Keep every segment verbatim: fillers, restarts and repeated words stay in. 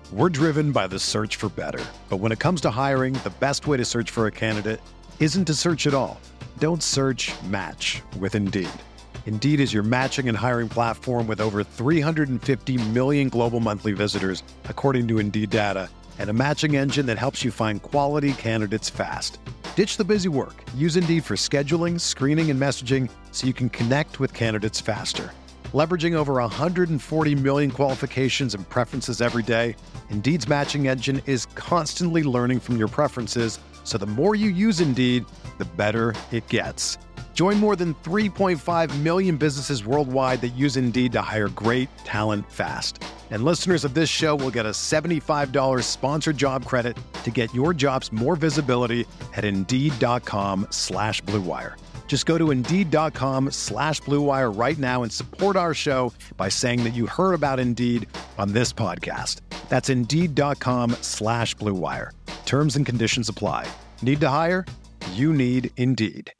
We're driven by the search for better. But when it comes to hiring, the best way to search for a candidate isn't to search at all. Don't search, match with Indeed. Indeed is your matching and hiring platform with over three hundred fifty million global monthly visitors, according to Indeed data, and a matching engine that helps you find quality candidates fast. Ditch the busy work. Use Indeed for scheduling, screening, and messaging so you can connect with candidates faster. Leveraging over one hundred forty million qualifications and preferences every day, Indeed's matching engine is constantly learning from your preferences, so the more you use Indeed, the better it gets. Join more than three point five million businesses worldwide that use Indeed to hire great talent fast. And listeners of this show will get a seventy-five dollars sponsored job credit to get your jobs more visibility at Indeed.com slash Blue Wire. Just go to Indeed.com slash Blue Wire right now and support our show by saying that you heard about Indeed on this podcast. That's Indeed.com slash Blue Wire. Terms and conditions apply. Need to hire? You need Indeed.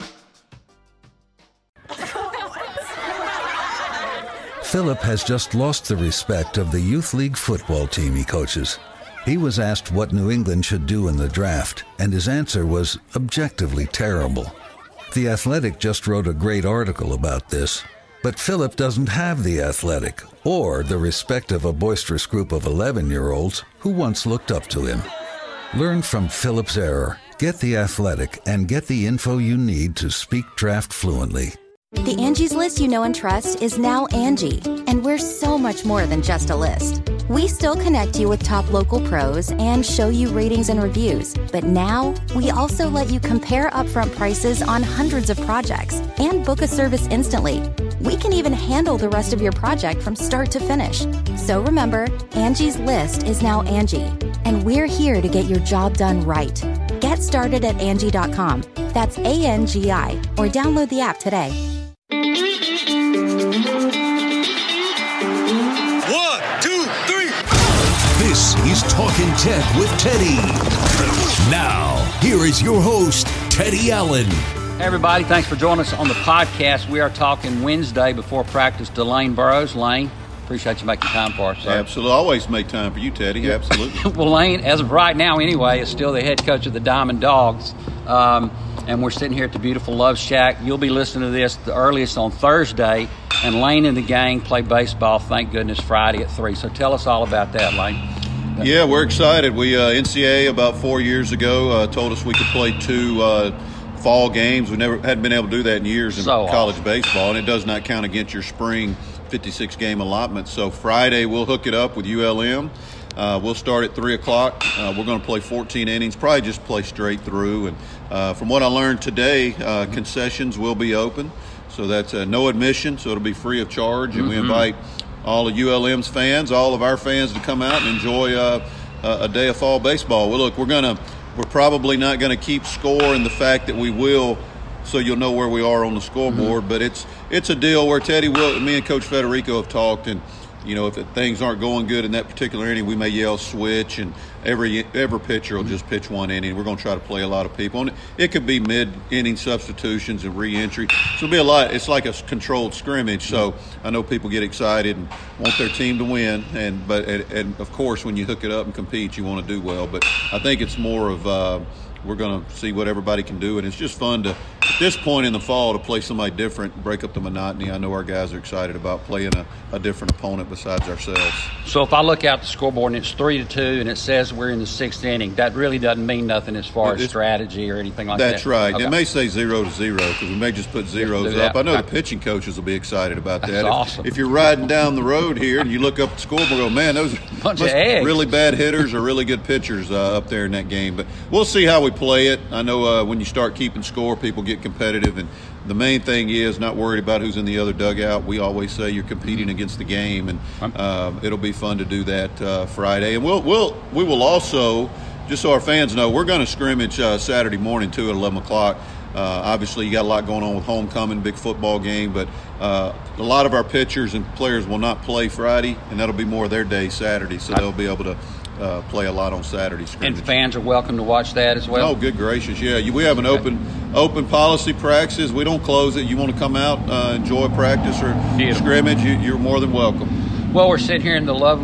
Philip has just lost the respect of the youth league football team he coaches. He was asked what New England should do in the draft, and his answer was objectively terrible. The Athletic just wrote a great article about this, but Philip doesn't have The Athletic or the respect of a boisterous group of eleven-year-olds who once looked up to him. Learn from Philip's error. Get The Athletic and get the info you need to speak draft fluently. The Angie's List you know and trust is now Angie, and we're so much more than just a list. We still connect you with top local pros and show you ratings and reviews, but now we also let you compare upfront prices on hundreds of projects and book a service instantly. We can even handle the rest of your project from start to finish. So remember, Angie's List is now Angie, and we're here to get your job done right. Get started at Angie dot com. That's A N G I, or download the app today. One, two, three. This is Talking Tech with Teddy. Now, here is your host, Teddy Allen. Hey everybody, thanks for joining us on the podcast. We are talking Wednesday before practice to Lane Burroughs. Lane, appreciate you making time for us, sir. Absolutely. Always make time for you, Teddy. Absolutely. Well, Lane, as of right now anyway, is still the head coach of the Diamond Dogs. Um, and we're sitting here at the beautiful Love Shack. You'll be listening to this the earliest on Thursday. And Lane and the gang play baseball, thank goodness, Friday at three. So tell us all about that, Lane. Yeah, we're excited. We uh, N C A A about four years ago uh, told us we could play two uh, fall games. We never hadn't been able to do that in years in so college awesome. baseball, and it does not count against your spring fifty-six game allotment. So Friday we'll hook it up with U L M. Uh, we'll start at three o'clock. Uh, we're going to play fourteen innings, probably just play straight through. And uh, from what I learned today, uh, concessions will be open. So that's uh, no admission, so it'll be free of charge. And mm-hmm. we invite all of U L M's fans, all of our fans to come out and enjoy uh, a day of fall baseball. Well, look, we're going to we're probably not going to keep score in the fact that we will, so you'll know where we are on the scoreboard. Mm-hmm. But it's it's a deal where Teddy will, me and Coach Federico have talked, and you know, if it, things aren't going good in that particular inning, we may yell switch, and every every pitcher will just pitch one inning. We're going to try to play a lot of people, and it could be mid-inning substitutions and re-entry. So it'll be a lot. It's like a controlled scrimmage. So I know people get excited and want their team to win, and but and, and of course, when you hook it up and compete, you want to do well. But I think it's more of uh, we're going to see what everybody can do, and it's just fun to, at this point in the fall, to play somebody different, break up the monotony. I know our guys are excited about playing a, a different opponent besides ourselves. So if I look out the scoreboard and it's three to two and it says we're in the sixth inning, that really doesn't mean nothing as far as strategy or anything like that's that. That's right. Okay. It may say zero to zero because we may just put zeros up. I know the pitching coaches will be excited about that. That's if, awesome. If you're riding down the road here and you look up at the scoreboard and go, man, those are bunch of eggs. Really bad hitters or really good pitchers uh, up there in that game. But we'll see how we play it. I know uh, when you start keeping score, people get competitive, and the main thing is not worried about who's in the other dugout. We always say you're competing against the game, and uh, it'll be fun to do that uh, Friday. And we'll we'll we will also, just so our fans know, we're going to scrimmage uh, Saturday morning too at eleven o'clock. Uh, obviously, you got a lot going on with homecoming, big football game, but uh, a lot of our pitchers and players will not play Friday, and that'll be more their day Saturday, so they'll be able to Uh, play a lot on Saturday scrimmage. And fans are welcome to watch that as well? Oh, good gracious, yeah. You, we have an open open policy practices. We don't close it. You want to come out, uh, enjoy practice or Beautiful. scrimmage, you, you're more than welcome. Well, we're sitting here in the lovely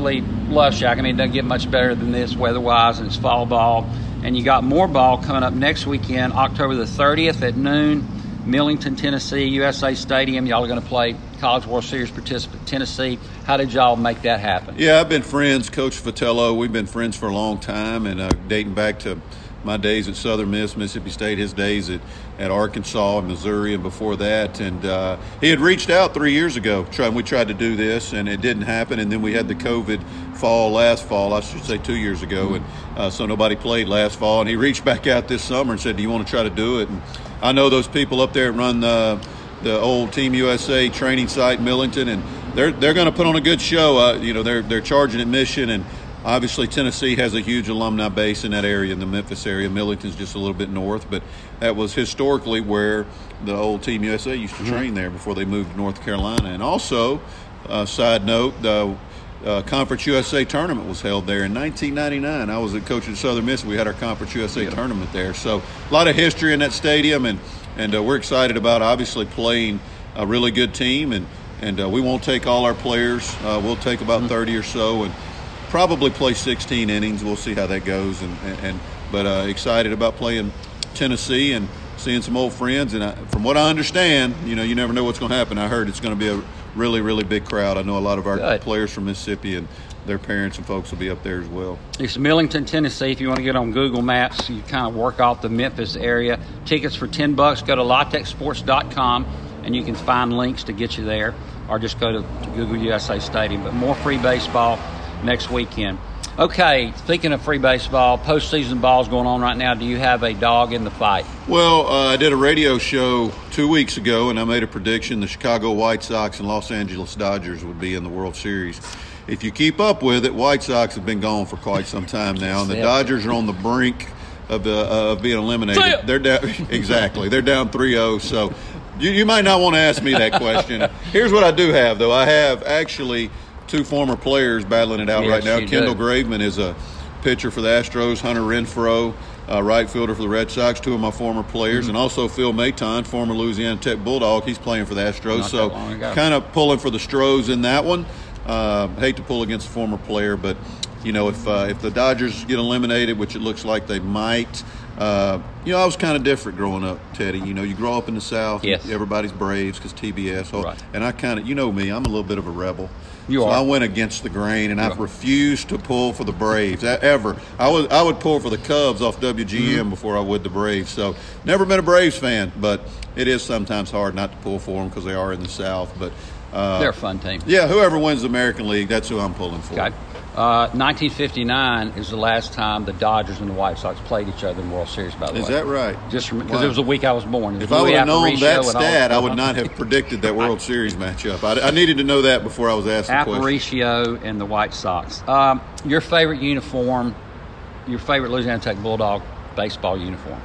Love Shack. I mean, it doesn't get much better than this weather-wise, and it's fall ball. And you got more ball coming up next weekend, October the thirtieth at noon, Millington, Tennessee, U S A Stadium. Y'all are going to play College World Series participant Tennessee. How did y'all make that happen? Yeah, I've been friends. Coach Vitello, we've been friends for a long time, and uh, dating back to my days at Southern Miss, Mississippi State, his days at, at Arkansas and Missouri, and before that. And uh, he had reached out three years ago. Try, we tried to do this, and it didn't happen. And then we had the COVID fall last fall, I should say two years ago, and uh, so nobody played last fall. And he reached back out this summer and said, do you want to try to do it? And I know those people up there run the, the old Team U S A training site in Millington, and they're they're going to put on a good show. Uh, you know, they're they're charging admission, and obviously Tennessee has a huge alumni base in that area, in the Memphis area. Millington's just a little bit north, but that was historically where the old Team U S A used to mm-hmm. train there before they moved to North Carolina. And also, uh, side note, the uh, Conference U S A tournament was held there in nineteen ninety-nine. I was a coach at Southern Miss. We had our Conference U S A yeah. tournament there. So a lot of history in that stadium, and, and uh, we're excited about obviously playing a really good team. And, and uh, we won't take all our players. Uh, we'll take about mm-hmm. thirty or so, and probably play sixteen innings. We'll see how that goes. And, and, and but uh, excited about playing Tennessee and seeing some old friends. And I, from what I understand, you know, you never know what's going to happen. I heard it's going to be a really, really big crowd. I know a lot of our Good. players from Mississippi and their parents and folks will be up there as well. It's Millington, Tennessee. If you want to get on Google Maps, you kind of work off the Memphis area. Tickets for ten bucks. Go to La Tech Sports dot com and you can find links to get you there, or just go to, to Google U S A Stadium. But more free baseball next weekend. Okay, speaking of free baseball, postseason ball's going on right now. Do you have a dog in the fight? Well, uh, I did a radio show two weeks ago, and I made a prediction the Chicago White Sox and Los Angeles Dodgers would be in the World Series. If you keep up with it, White Sox have been gone for quite some time now, and the Dodgers are on the brink of, uh, of being eliminated. They're down, exactly. They're down three oh, so you, you might not want to ask me that question. Here's what I do have, though. I have actually – two former players battling it out yes, right now. Kendall do. Graveman is a pitcher for the Astros. Hunter Renfroe, uh, right fielder for the Red Sox, two of my former players. Mm-hmm. And also Phil Maton, former Louisiana Tech Bulldog. He's playing for the Astros. Not so kind of pulling for the Stros in that one. Uh, hate to pull against a former player, but, you know, if uh, if the Dodgers get eliminated, which it looks like they might, uh, you know, I was kind of different growing up, Teddy. You know, you grow up in the South. Yes. Everybody's Braves because T B S. Right. And I kind of, you know me, I'm a little bit of a rebel. You so are. I went against the grain, and I've refused to pull for the Braves ever. I would I would pull for the Cubs off W G M mm-hmm. before I would the Braves. So never been a Braves fan, but it is sometimes hard not to pull for them because they are in the South. But uh, they're a fun team. Yeah, whoever wins the American League, that's who I'm pulling for. Okay. Uh, nineteen fifty-nine is the last time the Dodgers and the White Sox played each other in the World Series, by the is way. Is that right? Just because wow. it was the week I was born. If I would have known that stat, I would not have predicted that World Series matchup. I, I needed to know that before I was asked the question. Aparicio and the White Sox. Um, your favorite uniform, your favorite Louisiana Tech Bulldog baseball uniform?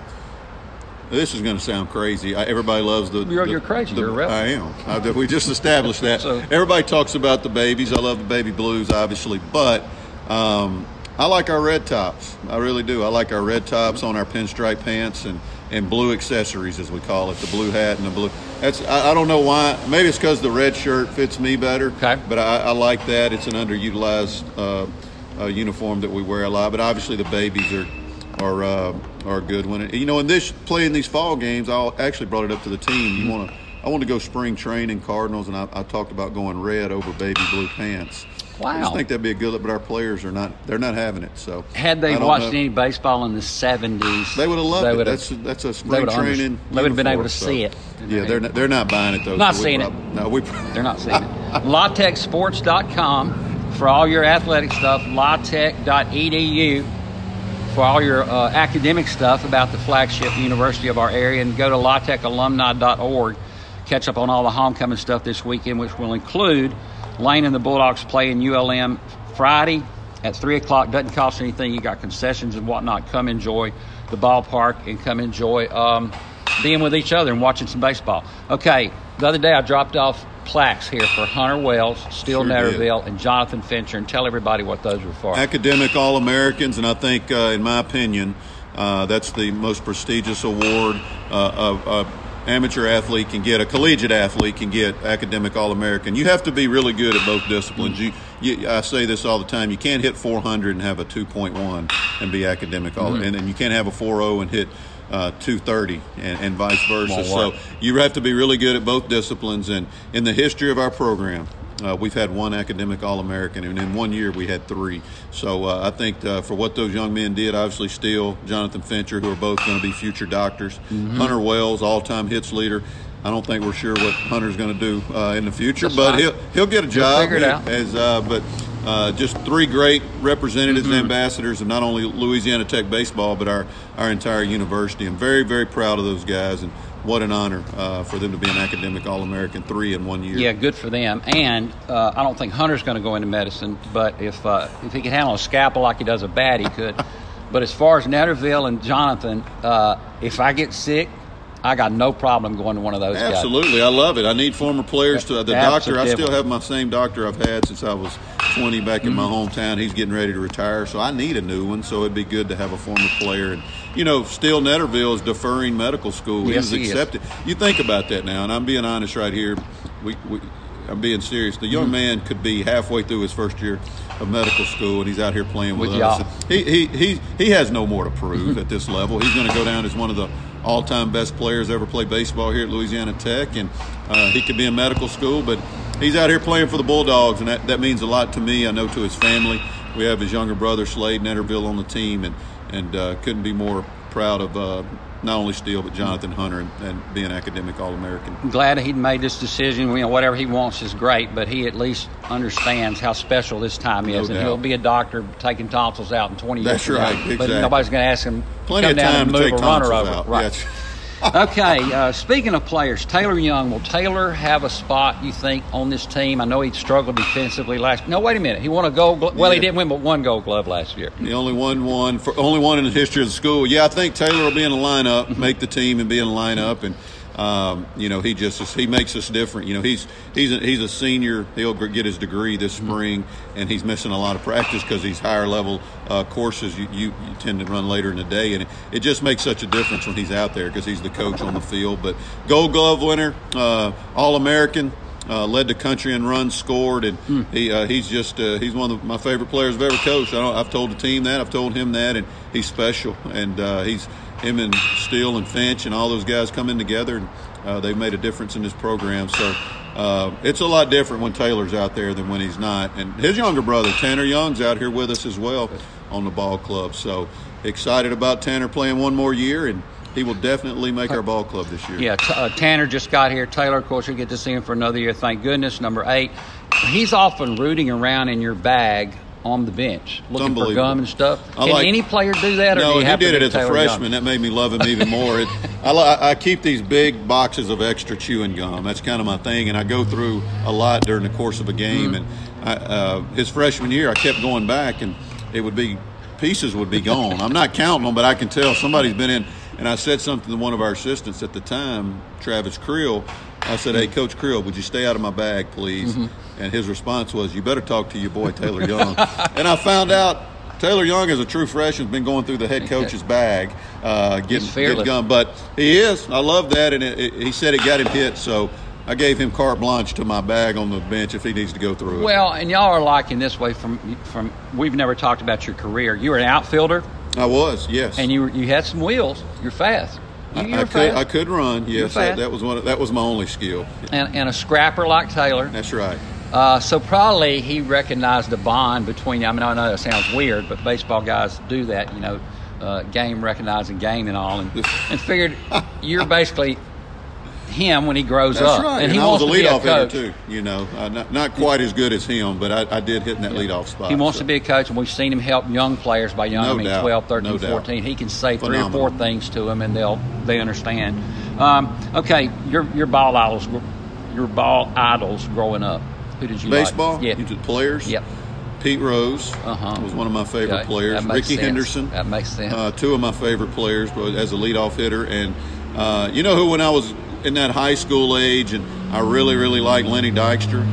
This is going to sound crazy. I, everybody loves the. You're, the, you're crazy. The, you're a rebel. I am. I, we just established that. So, everybody talks about the babies. I love the baby blues, obviously, but um, I like our red tops. I really do. I like our red tops on our pinstripe pants and, and blue accessories, as we call it, the blue hat and the blue. That's I, I don't know why. Maybe it's because the red shirt fits me better. Okay. But I, I like that. It's an underutilized uh, uh, uniform that we wear a lot. But obviously, the babies are. Are uh, are a good one. You know, in this playing these fall games, I actually brought it up to the team. You want to, I want to go spring training Cardinals, and I, I talked about going red over baby blue pants. Wow, I just think that'd be a good look, but our players are not. They're not having it. So had they watched know. any baseball in the seventies, they would have loved it. That's that's a spring they training. They would have been able to so. see it. Yeah, they're not, they're not buying it though. Not so seeing probably, it. No, we. They're not seeing it. La Tech Sports dot com for all your athletic stuff. La Tech dot E D U. For all your uh, academic stuff about the flagship university of our area, and go to La Tech Alumni dot org. Catch up on all the homecoming stuff this weekend, which will include Lane and the Bulldogs playing U L M Friday at three o'clock. Doesn't cost anything. You got concessions and whatnot. Come enjoy the ballpark and come enjoy um, being with each other and watching some baseball. Okay, the other day I dropped off plaques here for Hunter Wells, Steele sure Netterville, and Jonathan Fincher, and tell everybody what those were for. Academic All-Americans, and I think, uh, in my opinion, uh, that's the most prestigious award uh, a, a amateur athlete can get, a collegiate athlete can get, Academic All-American. You have to be really good at both disciplines. You you, I say this all the time, you can't hit four hundred and have a two point one and be academic all mm-hmm. and then you can't have a four point oh and hit uh, two thirty and, and vice versa. So you have to be really good at both disciplines. And in the history of our program, Uh, we've had one academic All-American, and in one year we had three. So uh, I think uh, for what those young men did, obviously Steele, Jonathan Fincher, who are both going to be future doctors, mm-hmm. Hunter Wells, all-time hits leader. I don't think we're sure what Hunter's going to do uh, in the future, That's but fine. he'll he'll get a job. He'll figure it out. As, uh, but uh, just three great representatives mm-hmm. and ambassadors of not only Louisiana Tech baseball, but our, our entire university. I'm very, very proud of those guys, and what an honor uh, for them to be an academic All-American, three in one year. Yeah, good for them. And uh, I don't think Hunter's going to go into medicine, but if uh, if he could handle a scalpel like he does a bat, he could. But as far as Netterville and Jonathan, uh, if I get sick, I got no problem going to one of those Absolutely. guys. Absolutely. I love it. I need former players to – the Absolutely. doctor, I still have my same doctor I've had since I was twenty back in mm-hmm. my hometown. He's getting ready to retire, so I need a new one, so it'd be good to have a former player. And, you know, still Netterville is deferring medical school. Yes, he was he accepted. Is. You think about that now, and I'm being honest right here. We, we I'm being serious. The young mm-hmm. man could be halfway through his first year of medical school, and he's out here playing with, with us. y'all. He, he, he, he has no more to prove at this level. He's going to go down as one of the all-time best players ever play baseball here at Louisiana Tech, and uh, he could be in medical school, but he's out here playing for the Bulldogs, and that, that means a lot to me. I know to his family. We have his younger brother, Slade Netterville, on the team, and, and uh, couldn't be more proud of uh, not only Steele but Jonathan Hunter and, and being academic All-American. I'm glad he'd made this decision. You know, whatever he wants is great, but he at least understands how special this time is, no and doubt. he'll be a doctor taking tonsils out in twenty years. That's right, exactly. exactly. But nobody's going to ask him Plenty come of down time and to move take a runner tonsils over. out. Right. Yes. Okay, uh, speaking of players, Taylor Young, will Taylor have a spot, you think, on this team? I know he struggled defensively last year. No, wait a minute. He won a gold glove. Well, yeah. he didn't win but one gold glove last year. He only won one, for, only one in the history of the school. Yeah, I think Taylor will be in the lineup, make the team and be in the lineup. And, um, you know, he just he makes us different. You know, he's he's a, he's a senior. He'll get his degree this spring, and he's missing a lot of practice because these higher level uh, courses you, you, you tend to run later in the day. And it, it just makes such a difference when he's out there because he's the coach on the field. But gold glove winner, uh, All-American. Uh, led the country in runs scored, and mm. he uh, he's just uh, he's one of my favorite players I've ever coached. I don't, I've told the team that, I've told him that, and he's special. And uh, he's him and Steele and Finch and all those guys come in together, and uh, they've made a difference in this program. So uh, it's a lot different when Taylor's out there than when he's not. And his younger brother Tanner Young's out here with us as well on the ball club. So excited about Tanner playing one more year, and he will definitely make our ball club this year. Yeah, t- uh, Tanner just got here. Taylor, of course, we get to see him for another year, thank goodness. Number eight, he's often rooting around in your bag on the bench, looking for gum and stuff. I Can like, any player do that? Or no, do you he have did to it as Taylor a freshman. Young? That made me love him even more. It, I, I keep these big boxes of extra chewing gum. That's kind of my thing, and I go through a lot during the course of a game. Mm-hmm. And I, uh, his freshman year, I kept going back, and it would be pieces would be gone. I'm not counting them, but I can tell somebody's been in. And I said something to one of our assistants at the time, Travis Creel. I said, "Hey, Coach Creel, would you stay out of my bag, please?" Mm-hmm. And his response was, "You better talk to your boy Taylor Young." And I found out Taylor Young, as a true freshman, has been going through the head coach's bag, uh, getting, getting gum. But he is. I love that. And it, it, he said it got him hit, so I gave him carte blanche to my bag on the bench if he needs to go through it. Well, and y'all are like in this way from from we've never talked about your career. You were an outfielder. I was, yes. And you you had some wheels. You're fast. You, I, I fast. could I could run. Yes, that, that was one. Of, that was my only skill. And and a scrapper like Taylor. That's right. Uh, so probably he recognized the bond between you. I mean, I know that sounds weird, but baseball guys do that. You know, uh, game recognizing game and all, and, and figured you're basically him when he grows That's up. That's right. And, and he I wants was a to be leadoff a coach. hitter too. You know, uh, not, not quite as good as him, but I, I did hit in that yeah. leadoff spot. He wants so. to be a coach, and we've seen him help young players. By young, no I mean doubt. twelve, thirteen, no fourteen. Doubt. He can say Phenomenal. three or four things to them, and they'll they understand. Um, okay, your your ball idols, your ball idols growing up. Who did you Baseball? like? Yeah, you did players. Yep. Pete Rose uh-huh. was one of my favorite okay. players. Ricky sense. Henderson. That makes sense. Uh, two of my favorite players as a leadoff hitter. And uh, you know who, when I was in that high school age, and I really, really liked Lenny Dykstra.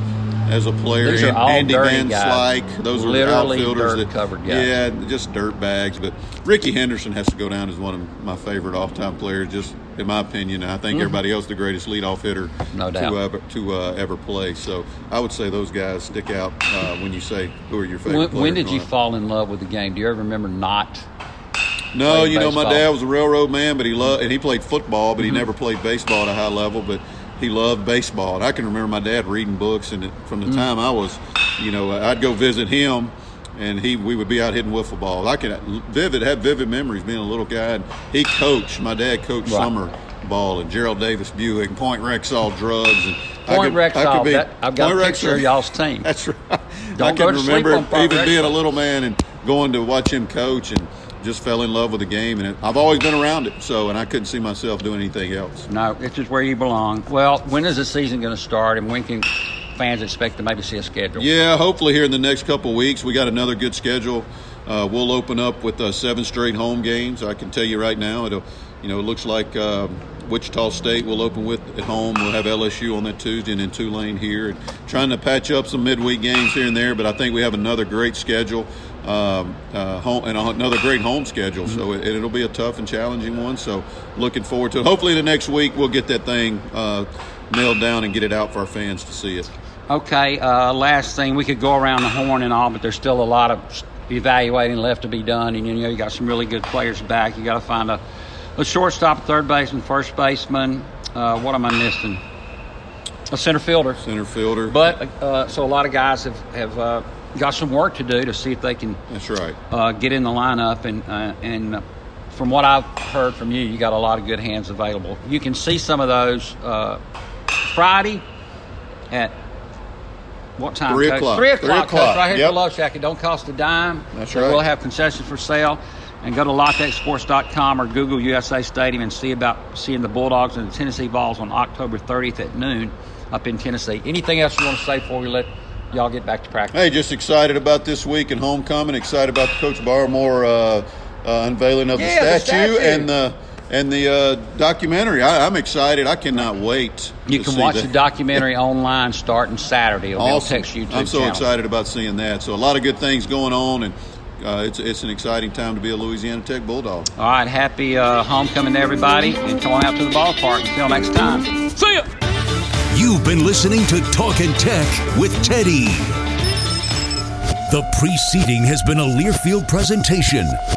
as a player. These are all Andy dirty Van guys. Slyke, those Literally are outfielders dirt that covered guys. Yeah, just dirt bags. But Ricky Henderson has to go down as one of my favorite all-time players, just in my opinion. And I think mm-hmm. everybody else the greatest leadoff hitter no doubt. to ever to uh, ever play. So I would say those guys stick out uh, when you say who are your favorite when, players. When did you up. fall in love with the game? Do you ever remember not? No, you know, baseball? my dad was a railroad man, but he loved and he played football, but mm-hmm. he never played baseball at a high level. But he loved baseball. And I can remember my dad reading books, and it, from the mm. time I was, you know, I'd go visit him, and he we would be out hitting wiffle balls. I can vivid have vivid memories being a little guy. And he coached. My dad coached right. summer ball and Gerald Davis Buick and Point Rexall drugs. And Point Rexall. Be, that, I've got Point a picture Rexall. of y'all's team. That's right. Don't I go can to remember sleep on Point even Rexall. being a little man and going to watch him coach and just fell in love with the game, and it, I've always been around it, so and I couldn't see myself doing anything else. No, it's just where you belong. Well, when is the season going to start, and when can fans expect to maybe see a schedule? Yeah, hopefully here in the next couple of weeks. We got another good schedule. Uh, we'll open up with uh, seven straight home games. I can tell you right now, it'll, you know, it looks like uh, Wichita State will open with at home. We'll have L S U on that Tuesday, and then Tulane here. And trying to patch up some midweek games here and there, but I think we have another great schedule. Um, uh, home, and another great home schedule, mm-hmm. so it, it'll be a tough and challenging one. So looking forward to it. Hopefully the next week we'll get that thing uh, nailed down and get it out for our fans to see it. Okay, uh, last thing, we could go around the horn and all, but there's still a lot of evaluating left to be done. And you know, you got some really good players back. You got to find a, a shortstop, third baseman, first baseman. Uh, what am I missing? A center fielder. Center fielder. But uh, so a lot of guys have have. Uh, got some work to do to see if they can That's right. uh, get in the lineup. And uh, and uh, from what I've heard from you, you got a lot of good hands available. You can see some of those uh, Friday at what time? Three Coach? o'clock. Three o'clock. Three o'clock. Coach, right here yep. at the Love Shack. It don't cost a dime. That's so right. We'll have concessions for sale. And go to La Tech Sports dot com or Google U S A Stadium and see about seeing the Bulldogs and the Tennessee Vols on October thirtieth at noon up in Tennessee. Anything else you want to say before we let y'all get back to practice? Hey, just excited about this week and homecoming. Excited about the Coach Barmore uh, uh, unveiling of yeah, the, statue the statue and the and the uh, documentary. I, I'm excited. I cannot wait. You to can see watch that. the documentary online starting Saturday on awesome. the Text YouTube I'm so channel. excited about seeing that. So a lot of good things going on, and uh, it's it's an exciting time to be a Louisiana Tech Bulldog. All right, happy uh, homecoming to everybody, and come on out to the ballpark. Until next time, see ya. You've been listening to Talkin' Tech with Teddy. The preceding has been a Learfield presentation.